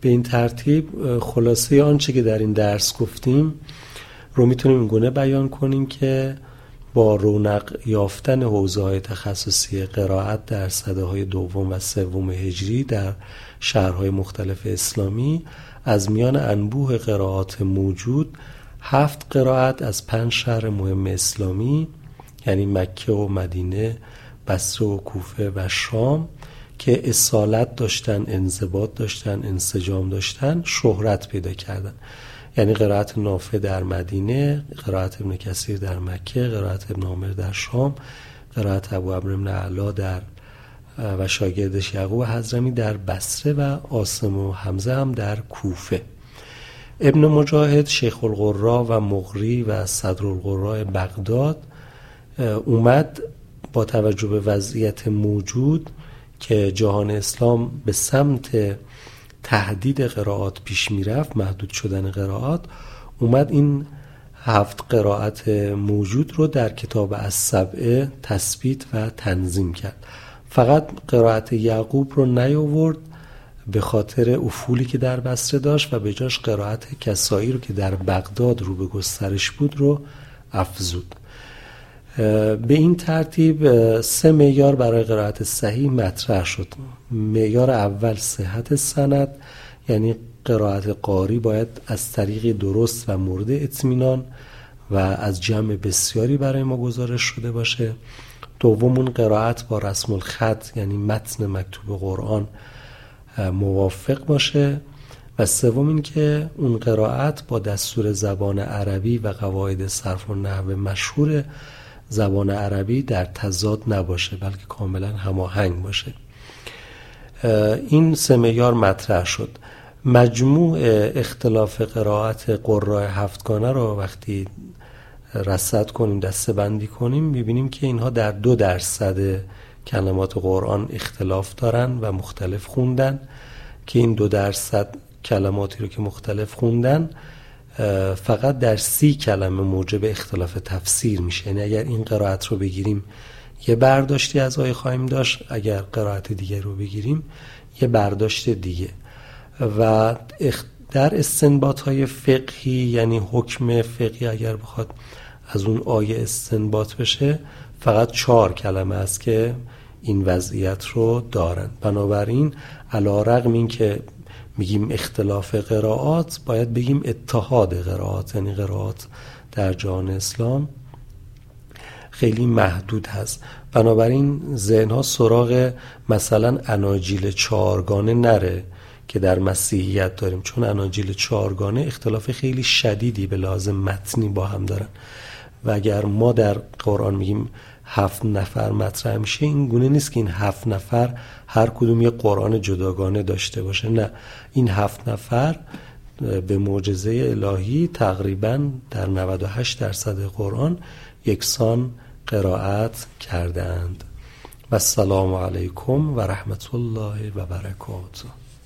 به این ترتیب خلاصه آنچه که در این درس گفتیم رو میتونیم این گونه بیان کنیم که با رونق یافتن حوزه‌های تخصصی قرائت در سده‌های دوم و سوم هجری در شهرهای مختلف اسلامی، از میان انبوه قرائات موجود 7 قرائت از 5 شهر مهم اسلامی یعنی مکه و مدینه، بصره و کوفه و شام که اصالت داشتن، انضباط داشتن، انسجام داشتن، شهرت پیدا کردن. یعنی قرائت نافع در مدینه، قرائت ابن کثیر در مکه، قرائت ابن عامر در شام، قرائت ابو عمرو بن علا در و شاگردش یعقوب حضرمی در بصره و عاصم و حمزه هم در کوفه. ابن مجاهد، شیخ القراء و مقری و صدر القراء بغداد اومد با توجه به وضعیت موجود که جهان اسلام به سمت تهدید قرائات پیش میرفت، محدود شدن قرائات، اومد این 7 قرائت موجود رو در کتاب السبعه تثبیت و تنظیم کرد. فقط قرائت یعقوب رو نیاورد به خاطر افولی که در بصره داشت و به جاش قرائت کسایی رو که در بغداد رو به گسترش بود رو افزود. به این ترتیب 3 معیار برای قرائت صحیح مطرح شد. معیار اول صحت سند، یعنی قرائت قاری باید از طریق درست و مورد اطمینان و از جمع بسیاری برای ما گزارش شده باشه. دومون قرائت با رسم الخط، یعنی متن مکتوب قرآن موافق باشه. و سوم این که اون قرائت با دستور زبان عربی و قواعد صرف و نحو مشهور زبان عربی در تضاد نباشه، بلکه کاملا هماهنگ باشه. این 3 معیار مطرح شد. مجموع اختلاف قرائت قراء 7گانه رو وقتی رصد کنیم، دسته بندی کنیم، میبینیم که اینها در 2% کلمات قرآن اختلاف دارن و مختلف خوندن، که این 2% کلماتی رو که مختلف خوندن فقط در 30 کلمه موجب اختلاف تفسیر میشه. یعنی اگر این قرائت رو بگیریم یه برداشتی از آیه خواهیم داشت، اگر قرائت دیگه رو بگیریم یه برداشت دیگه. و در استنباط‌های فقهی، یعنی حکم فقهی اگر بخواد از اون آیه استنباط بشه، فقط 4 کلمه است که این وضعیت رو دارن. بنابراین علی‌رغم این که میگیم اختلاف قرائات، باید بگیم اتحاد قرائات، یعنی قرائات در جهان اسلام خیلی محدود هست. بنابراین ذهن‌ها سراغ مثلا اناجیل 4گانه نره که در مسیحیت داریم، چون اناجیل 4گانه اختلاف خیلی شدیدی به لحاظ متنی با هم دارن. و اگر ما در قرآن میگیم 7 نفر مطرح میشه، این گونه نیست که این 7 نفر هر کدوم یه قرآن جداگانه داشته باشه. نه، این 7 نفر به معجزه الهی تقریبا در 98% قرآن یکسان قرائت کردند. و السلام علیکم و رحمت الله و برکاته.